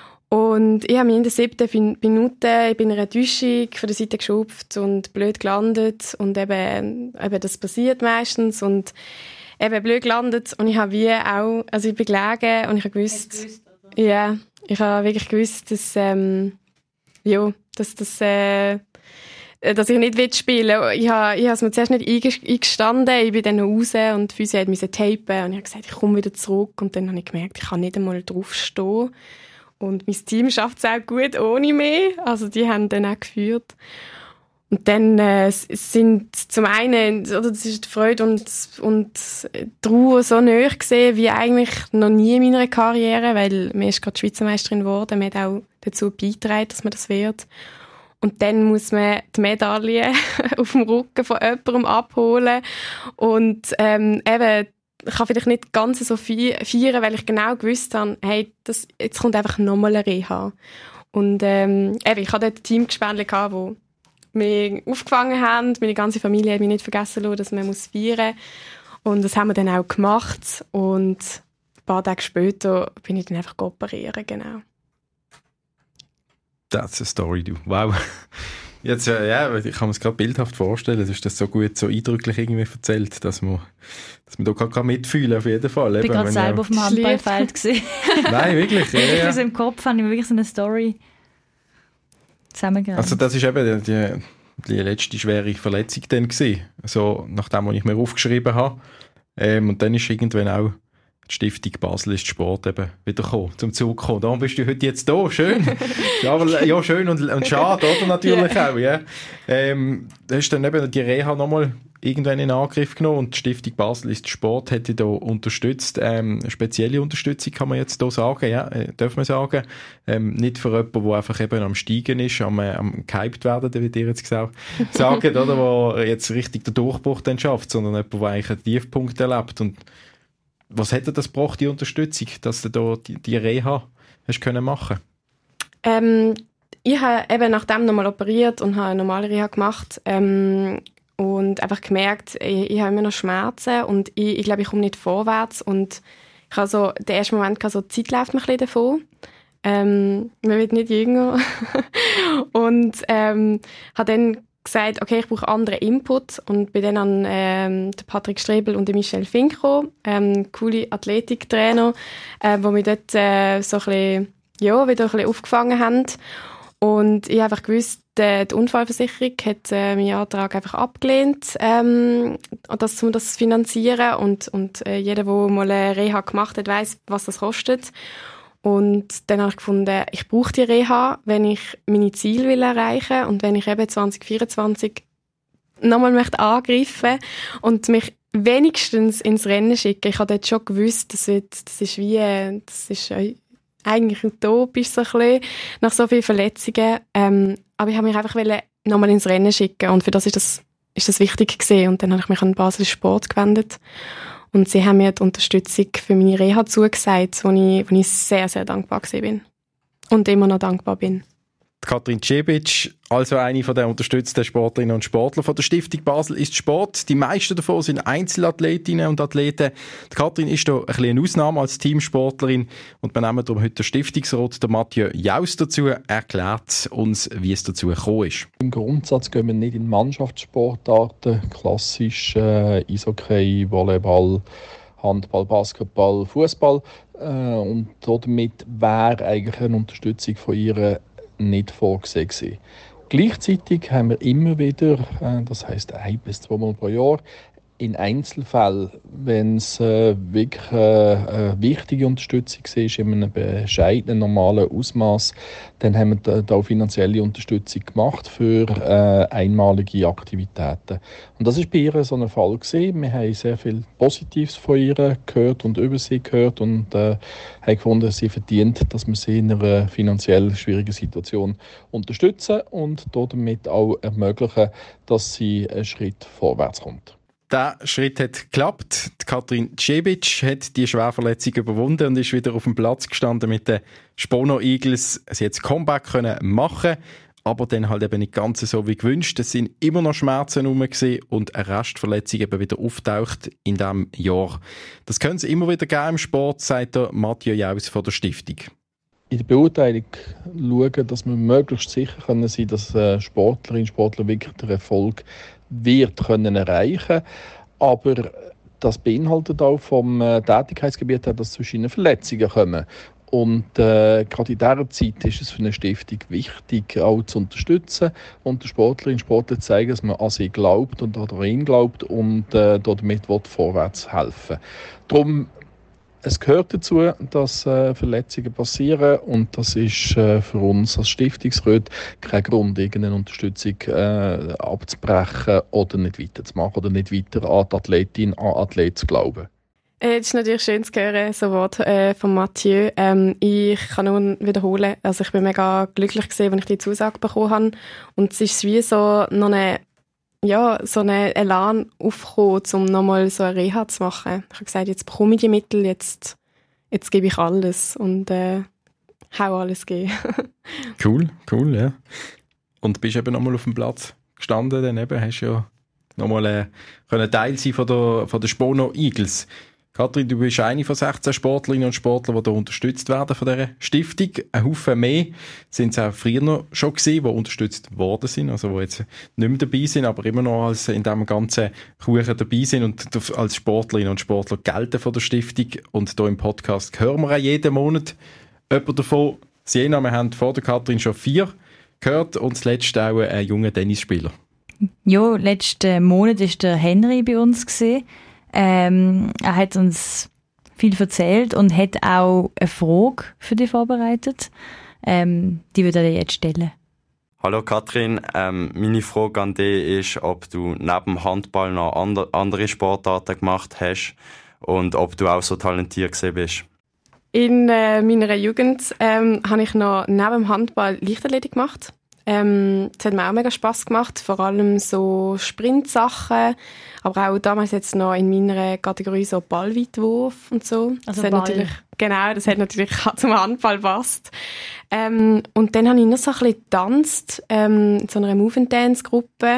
Und ich habe mich in der siebten Minute in einer Täuschung von der Seite geschupft und blöd gelandet. Und eben, eben das passiert meistens. Und eben blöd gelandet. Und ich habe wie auch, also ich bin gelegen und ich habe gewusst, gewusst ja, ich habe wirklich gewusst, dass, ähm, ja, dass das, äh, dass ich nicht spielen will. Ich habe, ich habe es mir zuerst nicht eingestanden. Ich bin dann noch raus und die Physio musste tapen. Und ich habe gesagt, ich komme wieder zurück. Und dann habe ich gemerkt, ich kann nicht einmal draufstehen. Und mein Team schafft es auch gut ohne mich. Also die haben dann auch geführt. Und dann äh, sind zum einen, oder das ist die Freude und, und die Trauer so nahe gesehen wie eigentlich noch nie in meiner Karriere, weil mir ist gerade Schweizer Meisterin geworden. Man hat auch dazu beigetragen, dass man das wird. Und dann muss man die Medaille auf dem Rücken von jemandem abholen. Und ähm, eben, ich kann vielleicht nicht ganz so feiern, weil ich genau gewusst habe, hey, das, jetzt kommt einfach nochmal eine Reha. Und ähm, eben, ich hatte dort ein Teamgespänle, die mich aufgefangen haben. Meine ganze Familie hat mich nicht vergessen lassen, dass man muss feiern muss. Und das haben wir dann auch gemacht. Und ein paar Tage später bin ich dann einfach operieren, genau. That's a story, du. Wow. Jetzt, äh, ja, ich kann mir es gerade bildhaft vorstellen, du hast das so gut, so eindrücklich irgendwie erzählt, dass man, dass man da kann mitfühlen kann, auf jeden Fall. Ich war gerade selber auf dem Handballfeld gesehen. Nein, wirklich. Ja, ja. Also im Kopf habe ich wirklich so eine Story zusammengegangen. Also das ist eben die, die letzte schwere Verletzung dann gewesen. Also nachdem, was ich mir aufgeschrieben habe. Ähm, und dann ist irgendwann auch die Stiftung Basel ist Sport eben wieder gekommen, zum Zug gekommen. Darum bist du heute jetzt da. Schön. Ja, aber, ja schön und, und schade, oder? Natürlich yeah. auch, ja. Ähm, da hast dann eben die Reha nochmal irgendwann in Angriff genommen und die Stiftung Basel ist Sport hat dich da unterstützt. Ähm, eine spezielle Unterstützung kann man jetzt da sagen, ja, äh, darf man sagen. Ähm, nicht für jemanden, der einfach eben am Steigen ist, am, äh, am gehypt werden, wie dir jetzt gesagt sagen, oder, wo jetzt richtig den Durchbruch dann schafft, sondern jemand, der eigentlich einen Tiefpunkt erlebt. Und was hätte das gebracht, die Unterstützung, dass du da die, die Reha hast können machen? Ähm, ich habe eben nach dem nochmal operiert und habe eine normale Reha gemacht ähm, und einfach gemerkt, ich, ich habe immer noch Schmerzen und ich, ich glaube, ich komme nicht vorwärts und ich habe so, der erste Moment hatte so, die Zeit läuft mir ein bisschen davon. Ähm, man wird nicht jünger und ähm, habe dann gesagt, okay, ich brauche anderen Input und bin dann an ähm, den Patrick Strebel und den Michel Finko, ähm, coole Athletiktrainer, äh, die mich dort äh, so ein bisschen, ja, wieder ein bisschen aufgefangen haben. Und ich habe einfach gewusst, die, die Unfallversicherung hat äh, meinen Antrag einfach abgelehnt, ähm, das, um das zu finanzieren. Und, und äh, jeder, der mal eine Reha gemacht hat, weiss, was das kostet. Und dann habe ich gefunden, ich brauche die Reha, wenn ich meine Ziele will erreichen und wenn ich eben zwanzig vierundzwanzig nochmal möchte angreifen und mich wenigstens ins Rennen schicken. Ich habe dort schon gewusst, das, wird, das ist wie, das ist eigentlich utopisch so ein bisschen, nach so vielen Verletzungen. Ähm, aber ich habe mich einfach nochmal ins Rennen schicken und für das ist das, ist das wichtig gewesen. Und dann habe ich mich an Basel Sport gewendet und sie haben mir die Unterstützung für meine Reha zugesagt, wo ich, wo ich sehr, sehr dankbar gewesen bin und immer noch dankbar bin. Katrin Cebic, also eine von der unterstützten Sportlerinnen und Sportler von der Stiftung Basel ist Sport. Die meisten davon sind Einzelathletinnen und Athleten. Die Katrin ist da ein bisschen eine Ausnahme als Teamsportlerin und wir nehmen darum heute den Stiftungsrat, der Mathieu Jaus, dazu, erklärt uns, wie es dazu gekommen ist. Im Grundsatz gehen wir nicht in Mannschaftssportarten, klassisch äh, Eishockey, Volleyball, Handball, Basketball, Fußball äh, und damit wäre eigentlich eine Unterstützung von ihrer nicht vorgesehen gewesen. Gleichzeitig haben wir immer wieder, das heisst ein bis zweimal pro Jahr, in Einzelfällen, wenn es äh, wirklich äh, eine wichtige Unterstützung ist, in einem bescheidenen, normalen Ausmaß, dann haben wir da finanzielle Unterstützung gemacht für äh, einmalige Aktivitäten. Und das ist bei ihr so ein Fall gewesen. Wir haben sehr viel Positives von ihr gehört und über sie gehört und äh, haben gefunden, sie verdient, dass wir sie in einer finanziell schwierigen Situation unterstützen und damit auch ermöglichen, dass sie einen Schritt vorwärts kommt. Der Schritt hat geklappt. Die Katrin Cebic hat die Schwerverletzung überwunden und ist wieder auf dem Platz gestanden mit den Spono Eagles. Sie hat das Comeback können machen, aber dann halt eben nicht ganz so wie gewünscht. Es sind immer noch Schmerzen herum und eine Restverletzung eben wieder auftaucht in diesem Jahr. Das können sie immer wieder geben im Sport, sagt der Mathieu Jaus von der Stiftung. In der Beurteilung schauen, dass wir möglichst sicher können sein, dass Sportlerinnen und Sportler wirklich den Erfolg wird können erreichen. Aber das beinhaltet auch vom Tätigkeitsgebiet her, dass zu verschiedenen Verletzungen kommen. Und äh, gerade in dieser Zeit ist es für eine Stiftung wichtig, auch zu unterstützen und den Sportlerinnen und Sportlern zu zeigen, dass man an sie glaubt und an ihn glaubt und äh, damit will vorwärts helfen. Darum Es gehört dazu, dass äh, Verletzungen passieren und das ist äh, für uns als Stiftungsrat kein Grund, irgendeine Unterstützung äh, abzubrechen oder nicht weiterzumachen oder nicht weiter an die Athletin, an Athlet zu glauben. Es ist natürlich schön zu hören, so Wort äh, von Mathieu. Ähm, ich kann nur wiederholen, also ich bin mega glücklich gewesen, als ich die Zusage bekommen habe und es ist wie so noch eine ja, so einen Elan aufgekommen, um nochmal so eine Reha zu machen. Ich habe gesagt, jetzt bekomme ich die Mittel, jetzt, jetzt gebe ich alles und äh, hau alles geben. Cool, cool, ja. Und bist eben nochmal auf dem Platz gestanden, dann eben hast du ja nochmal äh, können Teil sein von der, von der Spono Eagles. Katrin, du bist eine von sechzehn Sportlerinnen und Sportlern, die da unterstützt werden von dieser Stiftung. Ein Haufen mehr sind es auch früher noch schon gewesen, die unterstützt worden sind, also die jetzt nicht mehr dabei sind, aber immer noch als in diesem ganzen Kuchen dabei sind und als Sportlerinnen und Sportler gelten von der Stiftung. Und hier im Podcast hören wir auch jeden Monat jemand davon. Siena, wir haben vor der Katrin schon vier gehört und zuletzt auch einen jungen Tennisspieler. Ja, letzten Monat war der Henry bei uns gewesen. Ähm, er hat uns viel erzählt und hat auch eine Frage für dich vorbereitet. Ähm, die würde er dir jetzt stellen. Hallo Katrin, ähm, meine Frage an dich ist, ob du neben Handball noch andre, andere Sportarten gemacht hast und ob du auch so talentiert gewesen bist. In äh, meiner Jugend ähm, habe ich noch neben dem Handball Leichtathletik gemacht. Ähm, das hat mir auch mega Spass gemacht, vor allem so Sprintsachen, aber auch damals jetzt noch in meiner Kategorie so Ballweitwurf und so. Also das Ball. Hat natürlich, genau, das hat natürlich zum Handball passt. Ähm, und dann habe ich noch so ein bisschen getanzt, ähm, in so einer Move-and-Dance-Gruppe.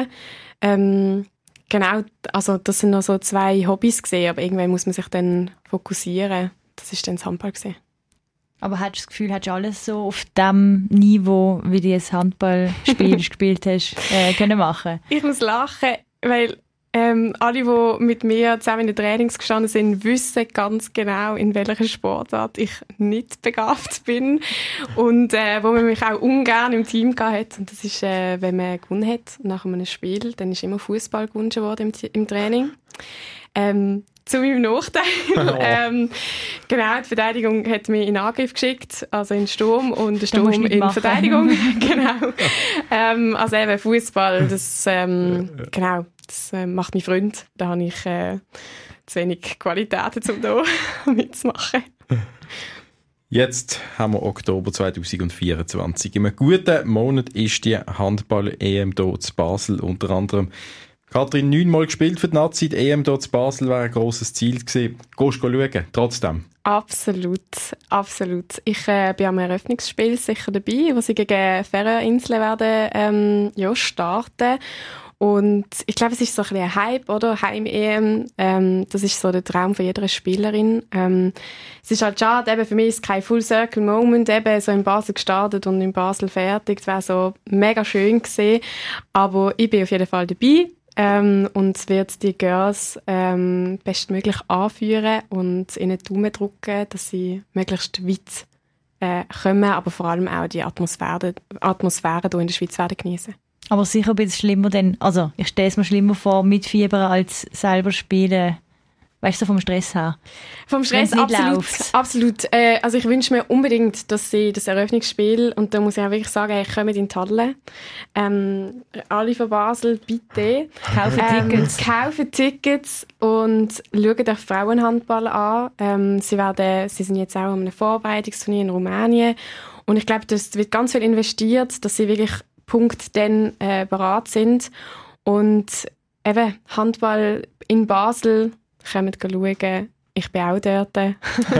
Ähm, genau, also das sind noch so zwei Hobbys gewesen, aber irgendwann muss man sich dann fokussieren. Das war dann das Handball gewesen. Aber hast du das Gefühl, hast du alles so auf dem Niveau, wie du das Handballspiel gespielt hast, äh, können machen? Ich muss lachen, weil ähm, alle, die mit mir zusammen in den Trainings gestanden sind, wissen ganz genau, in welcher Sportart ich nicht begabt bin und äh, wo man mich auch ungern im Team gehabt hat. Und das ist, äh, wenn man gewonnen hat nach einem Spiel, dann ist immer Fußball gewünscht worden im, im Training. Ähm, zu meinem Nachteil. Oh. ähm, genau, die Verteidigung hat mich in Angriff geschickt, also in Sturm und der Sturm in Verteidigung. Genau. ähm, also eben Fußball, das, ähm, genau, das äh, macht mich Freund. Da habe ich äh, zu wenig Qualitäten, um da mitzumachen. Jetzt haben wir Oktober zwanzig vierundzwanzig. In einem guten Monat ist die Handball-E M hier zu Basel unter anderem. Katrin, neunmal gespielt für die Nazi. Die E M hier zu Basel wäre ein grosses Ziel gewesen. Gehst du schauen, trotzdem? Absolut, absolut. Ich äh, bin am Eröffnungsspiel sicher dabei, wo sie gegen Färöerinseln werden ähm, ja, starten. Und ich glaube, es ist so ein bisschen ein Hype, oder? Heim-E M. Ähm, das ist so der Traum von jeder Spielerin. Ähm, es ist halt schade, eben für mich ist es kein Full-Circle-Moment, eben so in Basel gestartet und in Basel fertig. Das wäre so mega schön gewesen. Aber ich bin auf jeden Fall dabei. Ähm, und wird die Girls ähm, bestmöglich anführen und ihnen die Daumen drücken, dass sie möglichst weit äh, kommen, aber vor allem auch die Atmosphäre, Atmosphäre hier in der Schweiz werden genießen. Aber sicher ein bisschen schlimmer, denn, also ich stelle es mir schlimmer vor, mitfiebern als selber spielen. Weißt du, vom Stress her? Vom Stress absolut. Läuft. absolut. Äh, also ich wünsche mir unbedingt, dass sie das Eröffnungsspiel, und da muss ich auch wirklich sagen, ich komme in die Halle. Ähm, alle von Basel, bitte. Kaufen ähm, Tickets. Kaufen Tickets und schauen euch Frauenhandball an. Ähm, sie, werden, sie sind jetzt auch an einem Vorbereitungsturnier in Rumänien. Und ich glaube, es wird ganz viel investiert, dass sie wirklich Punkt dann äh, bereit sind. Und eben Handball in Basel, kommt schauen. Ich bin auch dort. Sogar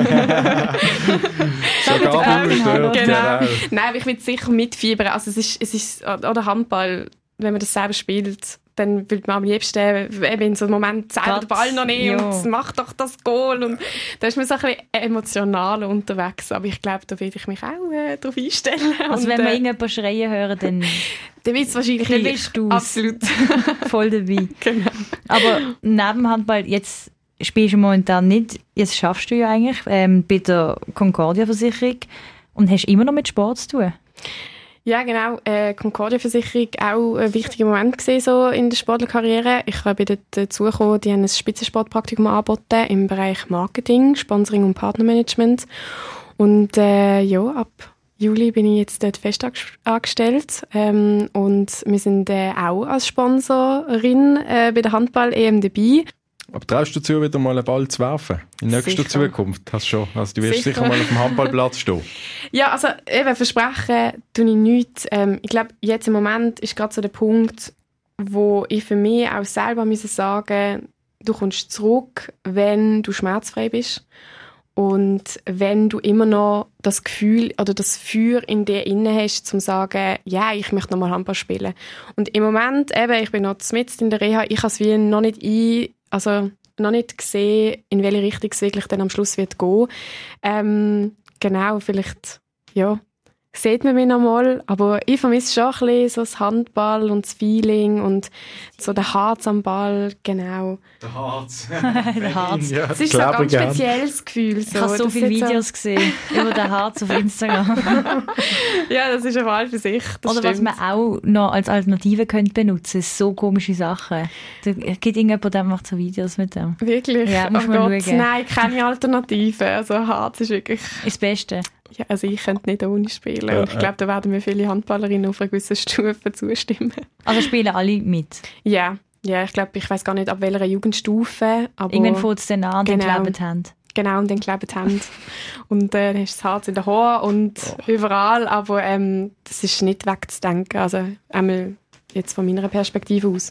du bist dort. Genau. Nein, aber ich will sicher mitfiebern. Also es ist, es ist, oder Handball, wenn man das selber spielt, dann will man am liebsten eben in so einem Moment selber den Ball noch nehmen ja. und macht doch das Goal. Und da ist man so ein bisschen emotional unterwegs. Aber ich glaube, da werde ich mich auch äh, darauf einstellen. Also und, wenn wir äh, irgendjemand schreien hören, dann... dann wird es wahrscheinlich dann bist du absolut voll dabei. Genau. Aber neben Handball, jetzt spielst du momentan nicht, jetzt schaffst du ja eigentlich ähm, bei der Concordia-Versicherung und hast immer noch mit Sport zu tun. Ja, genau. Äh, Concordia-Versicherung auch ein wichtiger Moment gewesen, so in der Sportlerkarriere. Ich bin dort dazugekommen, die haben ein Spitzensportpraktikum angeboten im Bereich Marketing, Sponsoring und Partnermanagement. Und äh, ja, ab Juli bin ich jetzt dort fest angestellt. Ähm, und wir sind äh, auch als Sponsorin äh, bei der Handball-E M dabei. Aber traust du zu, wieder mal einen Ball zu werfen? In nächster sicher. Zukunft? Hast du schon. Also du wirst sicher. sicher mal auf dem Handballplatz stehen. Ja, also eben versprechen tue ich nichts. Ähm, ich glaube, jetzt im Moment ist gerade so der Punkt, wo ich für mich auch selber müssen sagen, du kommst zurück, wenn du schmerzfrei bist. Und wenn du immer noch das Gefühl oder das Feuer in dir inne hast, zum zu sagen, ja, ich möchte noch mal Handball spielen. Und im Moment, eben, ich bin noch mitten in der Reha, ich habe es wie noch nicht ein, also noch nicht gesehen, in welche Richtung es wirklich dann am Schluss wird gehen. Ähm, genau, vielleicht, ja, sieht man mich noch mal, aber ich vermisse schon ein bisschen so das Handball und das Feeling und so der Harz am Ball, genau. Der Harz. der Harz. Ja, es ist so ein ganz spezielles Gefühl. So. Ich habe so das viele Videos so gesehen über den Harz auf Instagram. Ja, das ist ein Fall für sich. Das Oder stimmt. was man auch noch als Alternative könnte benutzen, so komische Sachen. Da gibt irgendjemand, der macht so Videos mit dem. Wirklich? Ja, muss oh man Gott, schauen. Nein, keine Alternative. Also Harz ist wirklich... Ist das Beste. Ja, also ich könnte nicht ohne spielen. Ja, und ich glaube, da werden mir viele Handballerinnen auf einer gewissen Stufe zustimmen. Also spielen alle mit? Ja, ja, ich glaube, ich weiß gar nicht, ab welcher Jugendstufe. Aber irgendwann fängt es dann an, genau, dann kleben die Hände. Genau, und dann kleben die Hände. Und äh, dann hast du das Harz in der Haare und oh. überall. Aber ähm, das ist nicht wegzudenken. Also einmal jetzt von meiner Perspektive aus.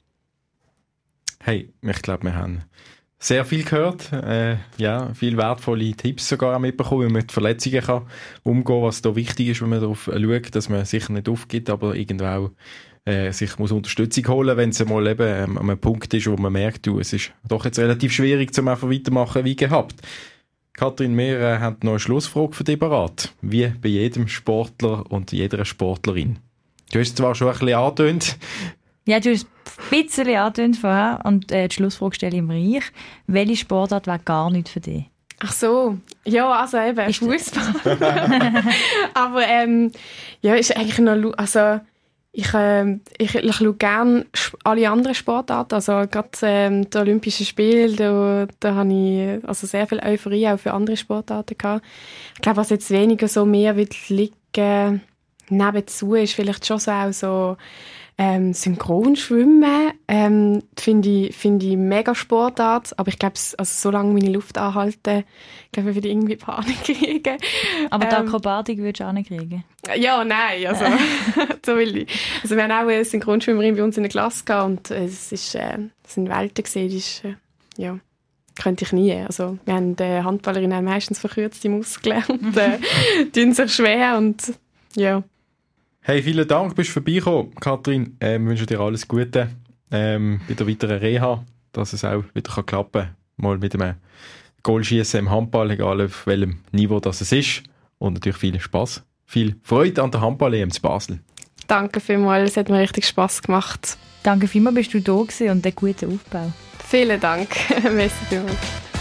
Hey, ich glaube, wir haben sehr viel gehört, äh, ja, viele wertvolle Tipps sogar auch mitbekommen, wie man mit Verletzungen kann umgehen kann, was da wichtig ist, wenn man darauf schaut, dass man sich nicht aufgibt, aber irgendwo auch äh, sich muss Unterstützung holen, wenn es mal eben ähm, an einem Punkt ist, wo man merkt, du, es ist doch jetzt relativ schwierig, zum einfach weitermachen wie gehabt. Katrin, wir äh, haben noch eine Schlussfrage für dich parat, wie bei jedem Sportler und jeder Sportlerin. Du hast es zwar schon ein bisschen angetönt. Ja, du hast ein bisschen angetönt vorher und äh, die Schlussfrage stelle ich mir ich. Welche Sportart wäre gar nicht für dich? Ach so, ja, also eben Fußball. Aber ähm, ja, ist eigentlich noch, also Ich, äh, ich, ich schaue gerne alle anderen Sportarten, also gerade ähm, die Olympischen Spiele, da, da habe ich also sehr viel Euphorie auch für andere Sportarten gehabt. Ich glaube, was jetzt weniger so mehr wird liegen nebenzu, ist vielleicht schon so auch so ähm, Synchronschwimmen. Ähm, finde ich, finde ich mega Sportart, aber ich glaube, also, solange meine Luft anhalten, glaube ich, würde ich irgendwie Panik kriegen. Aber die Ähm, Akrobatik würdest du auch nicht kriegen? Ja, nein, also, so will ich. Also wir haben auch eine Synchronschwimmerin bei uns in der Klasse gehabt und es, ist, äh, es sind Welten gesehen, die ist, äh, ja, könnte ich nie. Also wir haben äh, Handballerinnen haben meistens verkürzte Muskeln und äh, tun sich schwer und ja. Hey, vielen Dank, bist du vorbeigekommen, Kathrin. Ich ähm, wünsche dir alles Gute ähm, bei der weiteren Reha, dass es auch wieder kann klappen kann. Mal mit einem Goalschießen im Handball, egal auf welchem Niveau das es ist. Und natürlich viel Spass. Viel Freude an der Handball-E M zu Basel. Danke vielmals, es hat mir richtig Spass gemacht. Danke vielmals, bist du da gewesen und einen guten Aufbau. Vielen Dank. Merci vielmals.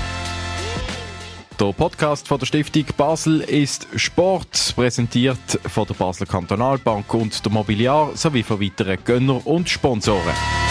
Der Podcast von der Stiftung Basel ist Sport, präsentiert von der Basler Kantonalbank und der Mobiliar sowie von weiteren Gönnern und Sponsoren.